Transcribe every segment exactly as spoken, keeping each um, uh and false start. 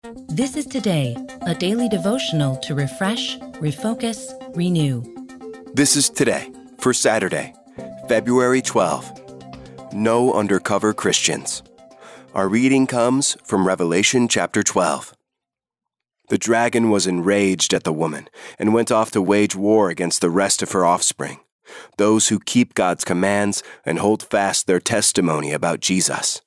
This is Today, a daily devotional to refresh, refocus, renew. This is Today for Saturday, February twelfth. No undercover Christians. Our reading comes from Revelation chapter twelve. The dragon was enraged at the woman and went off to wage war against the rest of her offspring, those who keep God's commands and hold fast their testimony about Jesus.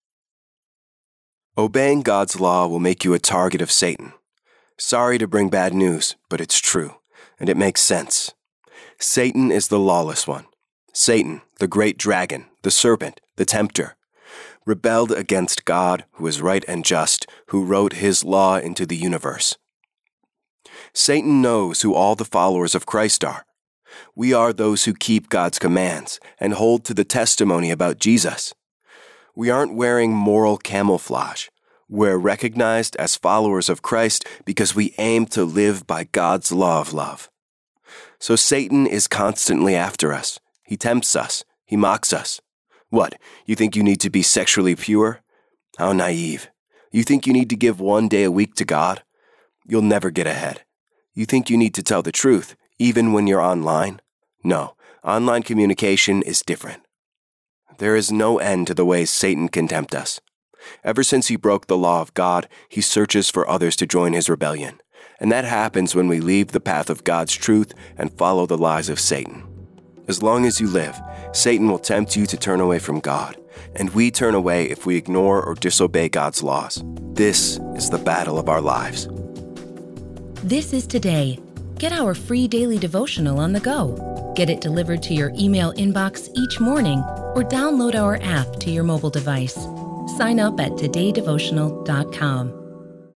Obeying God's law will make you a target of Satan. Sorry to bring bad news, but it's true, and it makes sense. Satan is the lawless one. Satan, the great dragon, the serpent, the tempter, rebelled against God, who is right and just, who wrote his law into the universe. Satan knows who all the followers of Christ are. We are those who keep God's commands and hold to the testimony about Jesus. We aren't wearing moral camouflage. We're recognized as followers of Christ because we aim to live by God's law of love. So Satan is constantly after us. He tempts us. He mocks us. What, you think you need to be sexually pure? How naive. You think you need to give one day a week to God? You'll never get ahead. You think you need to tell the truth, even when you're online? No, online communication is different. There is no end to the ways Satan can tempt us. Ever since he broke the law of God, he searches for others to join his rebellion. And that happens when we leave the path of God's truth and follow the lies of Satan. As long as you live, Satan will tempt you to turn away from God, and we turn away if we ignore or disobey God's laws. This is the battle of our lives. This is Today. Get our free daily devotional on the go. Get it delivered to your email inbox each morning or download our app to your mobile device. Sign up at today devotional dot com.